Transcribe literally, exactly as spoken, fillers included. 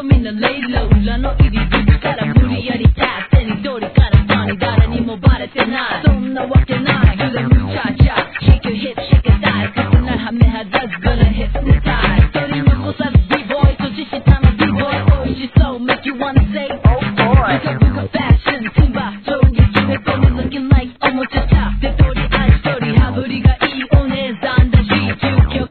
みんなレイロー裏の入り口から無理やりタッ手に取りからパに誰にもバレてないそんなわけないグレムチャチャ Shake your hips, shake your thighs 勝てないハメ外す gonna hypnotize